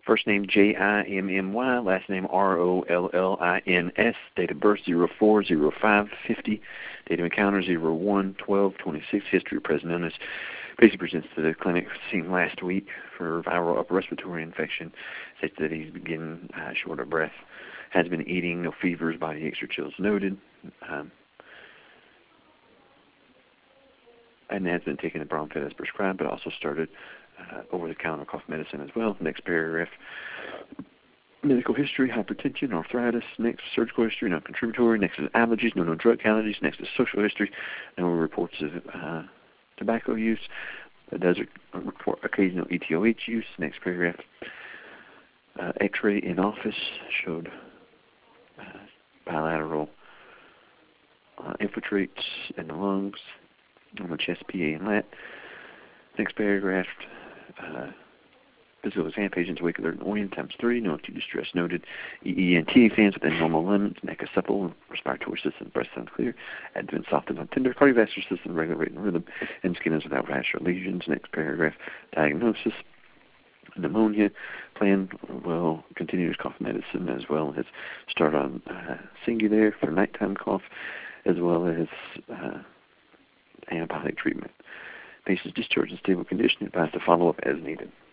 First name Jimmy, last name Rollins, date of birth 04/05/50, date of encounter 01/12/26, history of present illness. Patient presents to the clinic seen last week for viral upper respiratory infection. States that he's beginning short of breath. Has been eating, no fevers, body aches or chills noted. And has been taking the Bromfed as prescribed, but also started over-the-counter cough medicine as well. Next paragraph. Medical history, hypertension, arthritis. Next, surgical history, non-contributory. Next is allergies, no drug allergies. Next is social history, no reports of tobacco use. It does report occasional ETOH use. Next paragraph. X-ray in office showed bilateral infiltrates in the lungs, on the chest, PA, and lat. Next paragraph. Physical exam, patient's awake, alert, and orient, ×3. No acute distress noted. EE and TA fans within normal limits. Neck is supple. Respiratory system, breath sounds clear. Abdomen soft and untender. Cardiovascular system, regular rate and rhythm. And skin is without rash or lesions. Next paragraph. Diagnosis. Pneumonia. Plan will continue his cough medicine as well as start on Singulair for nighttime cough, as well as antibiotic treatment. Patient's discharged in stable condition. Advised to follow up as needed.